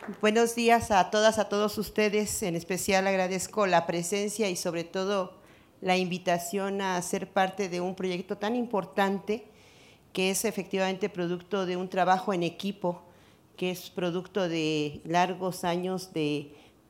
Buenos días a todas, a todos ustedes. En especial agradezco la presencia y sobre todo la invitación a ser parte de un proyecto tan importante que es efectivamente producto de un trabajo en equipo, que es producto de largos años de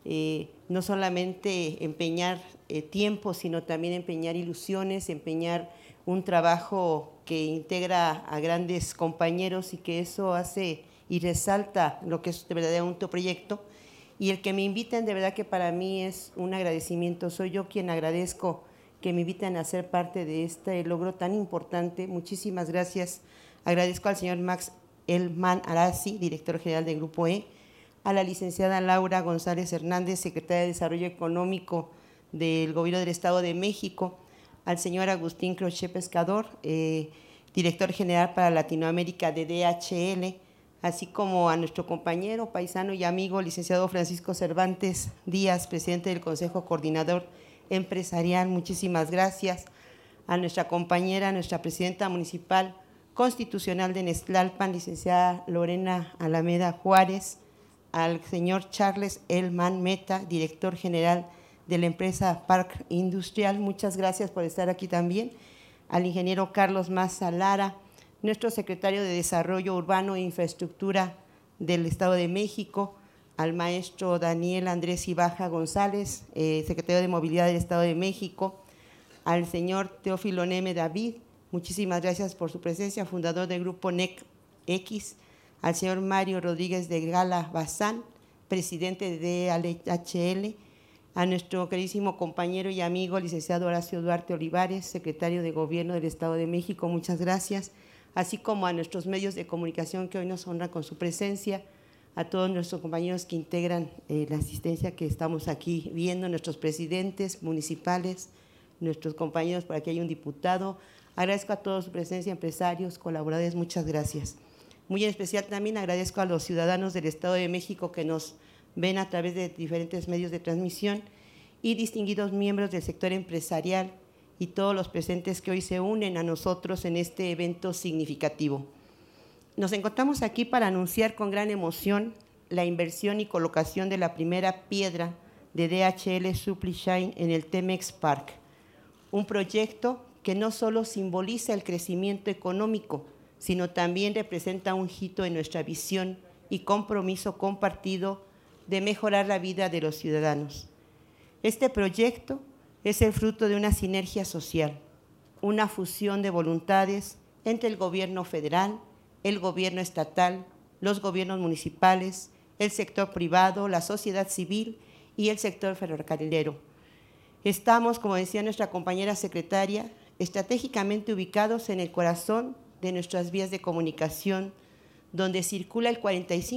no solamente empeñar tiempo, sino también empeñar ilusiones, empeñar un trabajo que integra a grandes compañeros y que eso hace y resalta lo que es de verdad un proyecto. Y el que me inviten, de verdad que para mí es un agradecimiento. Soy yo quien agradezco que me inviten a ser parte de este logro tan importante. Muchísimas gracias. Agradezco al señor Max Elman Arasi, director general del Grupo E, a la licenciada Laura González Hernández, secretaria de Desarrollo Económico del Gobierno del Estado de México, al señor Agustín Crochet Pescador, director general para Latinoamérica de DHL, así como a nuestro compañero, paisano y amigo, licenciado Francisco Cervantes Díaz, presidente del Consejo Coordinador Empresarial. Muchísimas gracias. A nuestra compañera, nuestra presidenta municipal constitucional de Nextlalpan, licenciada Lorena Alameda Juárez, al señor Charles Elman Meta, director general de la empresa Park Industrial. Muchas gracias por estar aquí también. Al ingeniero Carlos Maza Lara, nuestro secretario de Desarrollo Urbano e Infraestructura del Estado de México, al maestro Daniel Andrés Ibaja González, secretario de Movilidad del Estado de México, al señor Teófilo Neme David, muchísimas gracias por su presencia, fundador del Grupo NEC X, al señor Mario Rodríguez de Gala Bazán, presidente de DHL, a nuestro queridísimo compañero y amigo, licenciado Horacio Duarte Olivares, secretario de Gobierno del Estado de México, muchas gracias, así como a nuestros medios de comunicación que hoy nos honran con su presencia, a todos nuestros compañeros que integran la asistencia que estamos aquí viendo, nuestros presidentes municipales, nuestros compañeros, por aquí hay un diputado. Agradezco a todos su presencia, empresarios, colaboradores, muchas gracias. Muy en especial también agradezco a los ciudadanos del Estado de México que nos ven a través de diferentes medios de transmisión y distinguidos miembros del sector empresarial y todos los presentes que hoy se unen a nosotros en este evento significativo. Nos encontramos aquí para anunciar con gran emoción la inversión y colocación de la primera piedra de DHL Supply Chain en el Temex Park, un proyecto que no solo simboliza el crecimiento económico, sino también representa un hito en nuestra visión y compromiso compartido de mejorar la vida de los ciudadanos. Este proyecto es el fruto de una sinergia social, una fusión de voluntades entre el gobierno federal, el gobierno estatal, los gobiernos municipales, el sector privado, la sociedad civil y el sector ferrocarrilero. Estamos, como decía nuestra compañera secretaria, estratégicamente ubicados en el corazón de nuestras vías de comunicación, donde circula el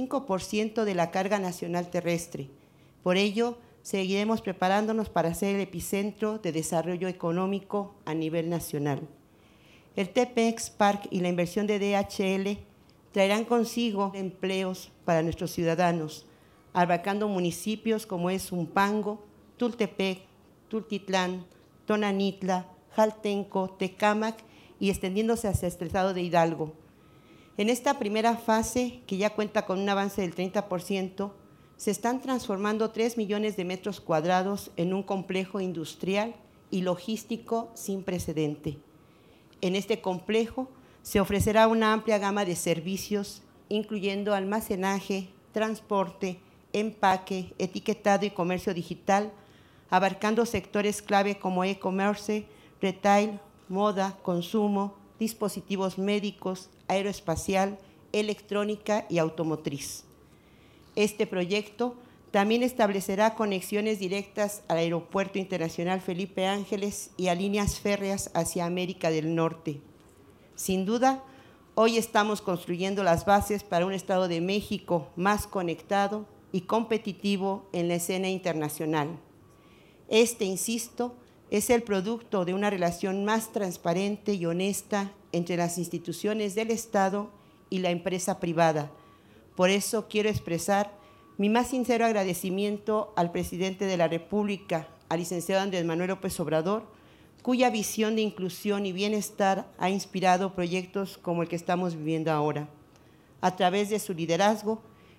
45% de la carga nacional terrestre. Por ello, seguiremos preparándonos para ser el epicentro de desarrollo económico a nivel nacional. El Temex Park y la inversión de DHL traerán consigo empleos para nuestros ciudadanos, abarcando municipios como es Zumpango, Tultepec, Tultitlán, Tonanitla, Jaltenco, Tecámac y extendiéndose hacia el estado de Hidalgo. En esta primera fase, que ya cuenta con un avance del 30%, se están transformando 3 millones de metros cuadrados en un complejo industrial y logístico sin precedente. En este complejo se ofrecerá una amplia gama de servicios, incluyendo almacenaje, transporte, empaque, etiquetado y comercio digital, abarcando sectores clave como e-commerce, retail, moda, consumo, dispositivos médicos, aeroespacial, electrónica y automotriz. Este proyecto también establecerá conexiones directas al Aeropuerto Internacional Felipe Ángeles y a líneas férreas hacia América del Norte. Sin duda, hoy estamos construyendo las bases para un Estado de México más conectado y competitivo en la escena internacional. Este, insisto, es el producto de una relación más transparente y honesta entre las instituciones del Estado y la empresa privada. Por eso quiero expresar mi más sincero agradecimiento al presidente de la República, al licenciado Andrés Manuel López Obrador, cuya visión de inclusión y bienestar ha inspirado proyectos como el que estamos viviendo ahora. A través de su liderazgo,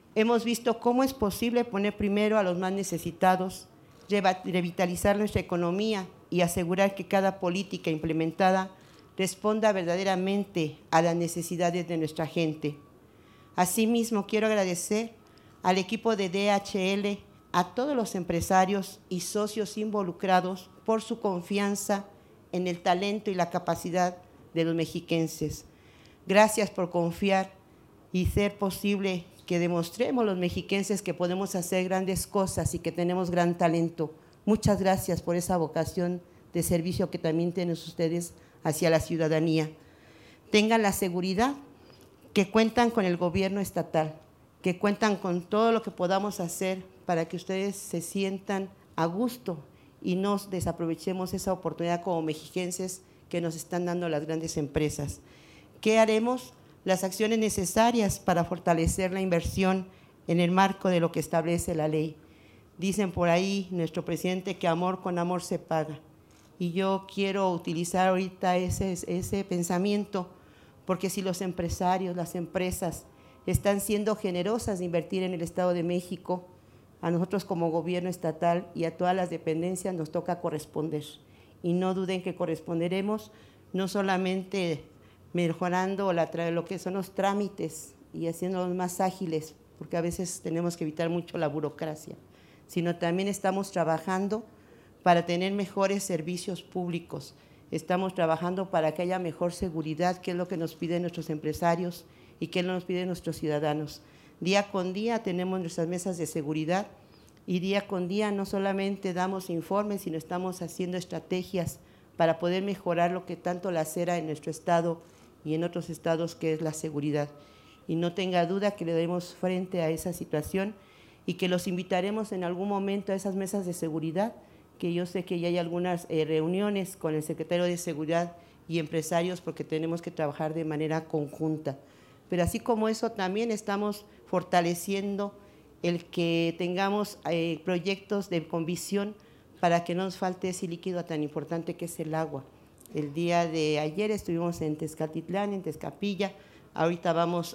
Hemos visto cómo es posible poner primero a los más necesitados, revitalizar nuestra economía y asegurar que cada política implementada responda verdaderamente a las necesidades de nuestra gente. Asimismo, quiero agradecer al equipo de DHL, a todos los empresarios y socios involucrados por su confianza en el talento y la capacidad de los mexiquenses. Gracias por confiar y ser posible que demostremos los mexiquenses que podemos hacer grandes cosas y que tenemos gran talento. Muchas gracias por esa vocación de servicio que también tienen ustedes hacia la ciudadanía. Tengan la seguridad que cuentan con el gobierno estatal, que cuentan con todo lo que podamos hacer para que ustedes se sientan a gusto y no desaprovechemos esa oportunidad como mexiquenses que nos están dando las grandes empresas. ¿Qué haremos? Las acciones necesarias para fortalecer la inversión en el marco de lo que establece la ley. Dicen por ahí nuestro presidente que amor con amor se paga. Y yo quiero utilizar ahorita ese pensamiento, porque si los empresarios, las empresas están siendo generosas de invertir en el Estado de México, a nosotros como gobierno estatal y a todas las dependencias nos toca corresponder. Y no duden que corresponderemos, no solamente mejorando lo que son los trámites y haciéndolos más ágiles, porque a veces tenemos que evitar mucho la burocracia, sino también estamos trabajando para tener mejores servicios públicos, estamos trabajando para que haya mejor seguridad, que es lo que nos piden nuestros empresarios y que nos piden nuestros ciudadanos. Día con día tenemos nuestras mesas de seguridad y día con día no solamente damos informes, sino estamos haciendo estrategias para poder mejorar lo que tanto lacera en nuestro estado y en otros estados, que es la seguridad. Y no tenga duda que le daremos frente a esa situación y que los invitaremos en algún momento a esas mesas de seguridad, que yo sé que ya hay algunas reuniones con el secretario de Seguridad y empresarios, porque tenemos que trabajar de manera conjunta. Pero así como eso, también estamos fortaleciendo el que tengamos proyectos con visión para que no nos falte ese líquido tan importante que es el agua. El día de ayer estuvimos en Tezcatitlán, en Tezcapilla, ahorita vamos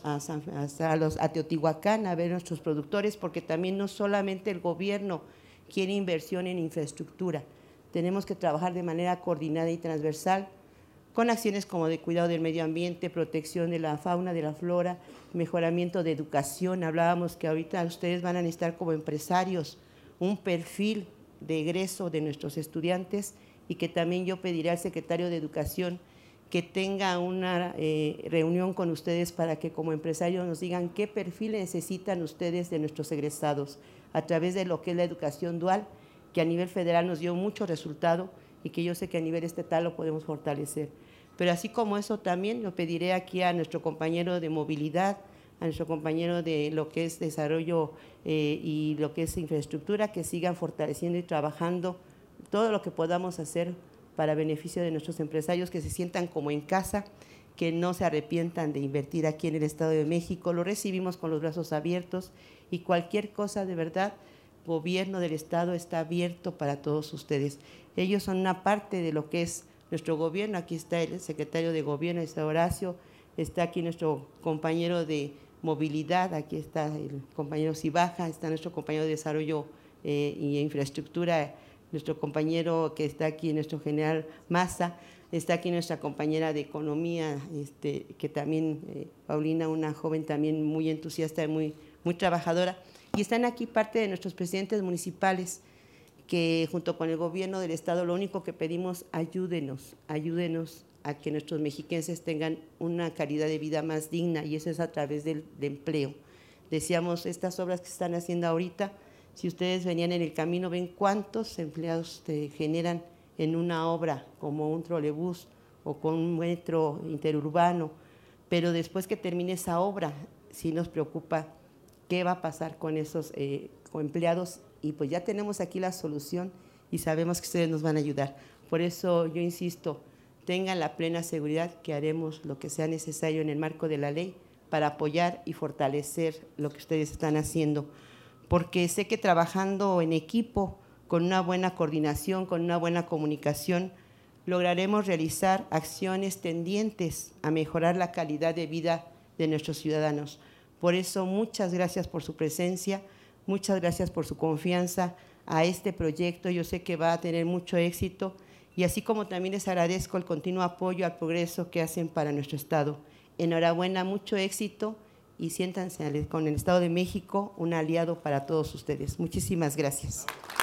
a Teotihuacán a ver nuestros productores, porque también no solamente el gobierno quiere inversión en infraestructura, tenemos que trabajar de manera coordinada y transversal, con acciones como de cuidado del medio ambiente, protección de la fauna, de la flora, mejoramiento de educación. Hablábamos que ahorita ustedes van a necesitar como empresarios un perfil de egreso de nuestros estudiantes, y que también yo pediré al secretario de Educación que tenga una reunión con ustedes para que como empresarios nos digan qué perfil necesitan ustedes de nuestros egresados a través de lo que es la educación dual, que a nivel federal nos dio mucho resultado y que yo sé que a nivel estatal lo podemos fortalecer. Pero así como eso también lo pediré aquí a nuestro compañero de movilidad, a nuestro compañero de lo que es desarrollo y lo que es infraestructura, que sigan fortaleciendo y trabajando todo lo que podamos hacer para beneficio de nuestros empresarios, que se sientan como en casa, que no se arrepientan de invertir aquí en el Estado de México. Lo recibimos con los brazos abiertos y cualquier cosa, de verdad, gobierno del Estado está abierto para todos ustedes. Ellos son una parte de lo que es nuestro gobierno. Aquí está el secretario de Gobierno, está Horacio, está aquí nuestro compañero de movilidad, aquí está el compañero Cibaja, está nuestro compañero de desarrollo y infraestructura, nuestro compañero que está aquí, nuestro general Maza, está aquí nuestra compañera de economía, que también, Paulina, una joven también muy entusiasta y muy trabajadora, y están aquí parte de nuestros presidentes municipales, que junto con el gobierno del Estado lo único que pedimos, ayúdenos a que nuestros mexiquenses tengan una calidad de vida más digna, y eso es a través del empleo. Decíamos, estas obras que están haciendo ahorita, si ustedes venían en el camino, ven cuántos empleados te generan en una obra como un trolebús o con un metro interurbano, pero después que termine esa obra, sí nos preocupa qué va a pasar con esos con empleados, y pues ya tenemos aquí la solución y sabemos que ustedes nos van a ayudar. Por eso yo insisto, tengan la plena seguridad que haremos lo que sea necesario en el marco de la ley para apoyar y fortalecer lo que ustedes están haciendo, porque sé que trabajando en equipo, con una buena coordinación, con una buena comunicación, lograremos realizar acciones tendientes a mejorar la calidad de vida de nuestros ciudadanos, Por eso, muchas gracias por su presencia, muchas gracias por su confianza a este proyecto. Yo sé que va a tener mucho éxito y así como también les agradezco el continuo apoyo al progreso que hacen para nuestro Estado. Enhorabuena, mucho éxito y siéntanse con el Estado de México, un aliado para todos ustedes. Muchísimas gracias.